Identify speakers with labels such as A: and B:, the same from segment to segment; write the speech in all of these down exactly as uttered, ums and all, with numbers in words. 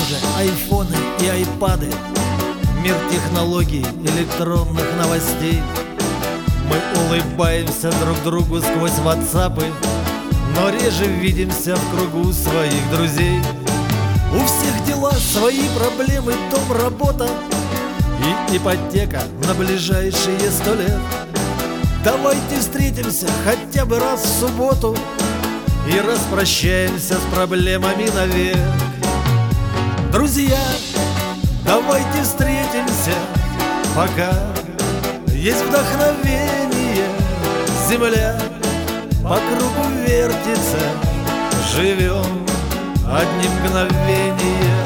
A: уже айфоны и айпады, мир технологий, электронных новостей. Мы улыбаемся друг другу сквозь ватсапы, но реже видимся в кругу своих друзей. У всех дела, свои проблемы, дом, работа и ипотека на ближайшие сто лет. Давайте встретимся хотя бы раз в субботу и распрощаемся с проблемами навек. Друзья, давайте встретимся, пока есть вдохновение. Земля по кругу вертится, живем одним мгновением.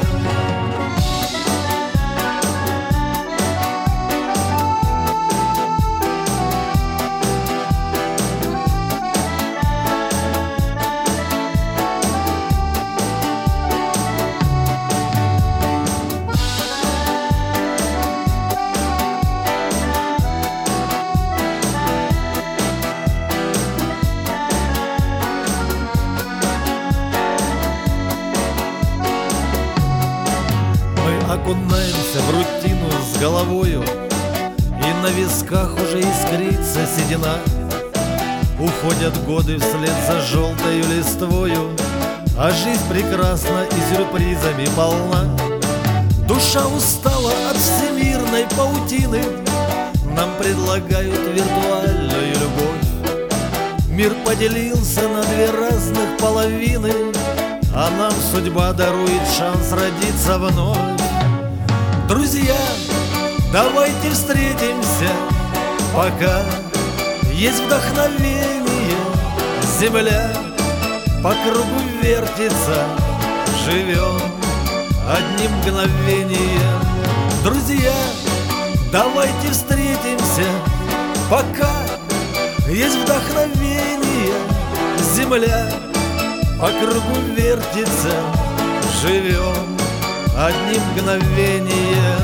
A: Окунаемся в рутину с головою, и на висках уже искрится седина. Уходят годы вслед за желтою листвою, а жизнь прекрасна и сюрпризами полна. Душа устала от всемирной паутины, нам предлагают виртуальную любовь. Мир поделился на две разных половины, а нам судьба дарует шанс родиться вновь. Друзья, давайте встретимся, пока есть вдохновение. Земля по кругу вертится, живем одним мгновением. Друзья, давайте встретимся, пока есть вдохновение. Земля по кругу вертится, живем одним мгновением.